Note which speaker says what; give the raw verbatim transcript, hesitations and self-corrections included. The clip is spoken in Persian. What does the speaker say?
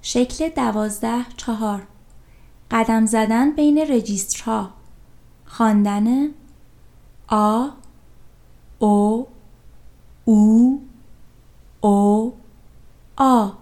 Speaker 1: شکل دوازده چهار. قدم زدن بین رجیسترها. خواندن آ او او او آ.